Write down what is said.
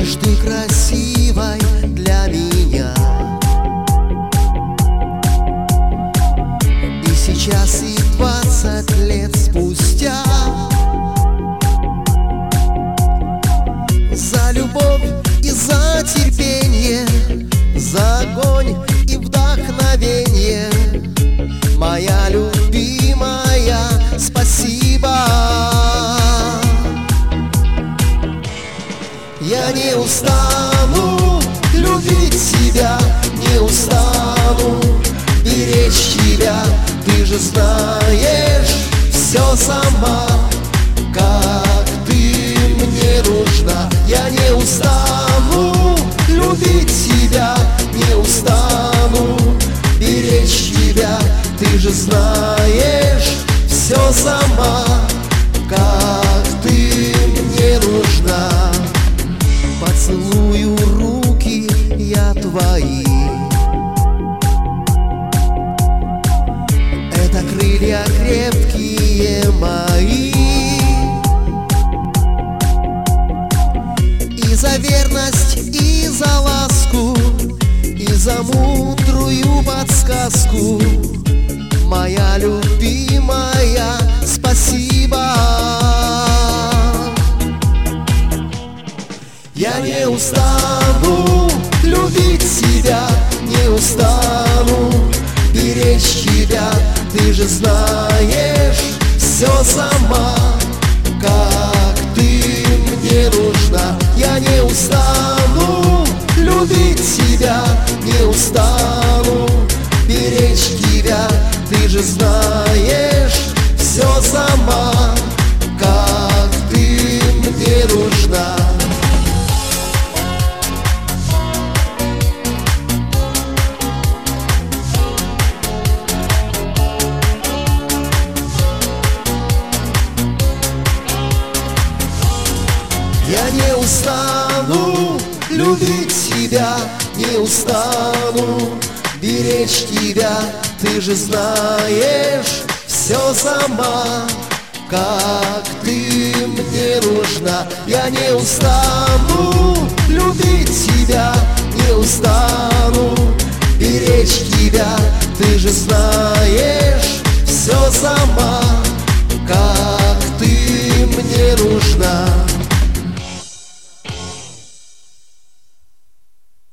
Будешь ты красивой для меня. И сейчас, и 20 лет спустя, за любовь и за терпение, за огонь и вдохновение, моя любимая, спасибо. Я не устану любить тебя, не устану беречь тебя. Ты же знаешь все сама, как ты мне нужна. Я не устану любить тебя, не устану беречь тебя. Ты же знаешь все сама, как ты мне нужна. Поцелую руки я твои, это крылья крепкие мои. И за верность, и за ласку, и за мудрую подсказку, моя любимая, спасибо. Я не устану любить тебя, не устану беречь тебя. Ты же знаешь все сама, как ты мне нужна. Я не устану любить тебя, не устану беречь тебя. Ты же знаешь все сама, как ты мне нужна. Я не устану любить тебя, не устану беречь тебя. Ты же знаешь все сама, как ты мне нужна. Я не устану любить тебя, не устану беречь тебя. Ты же знаешь все сама, как ты мне нужна.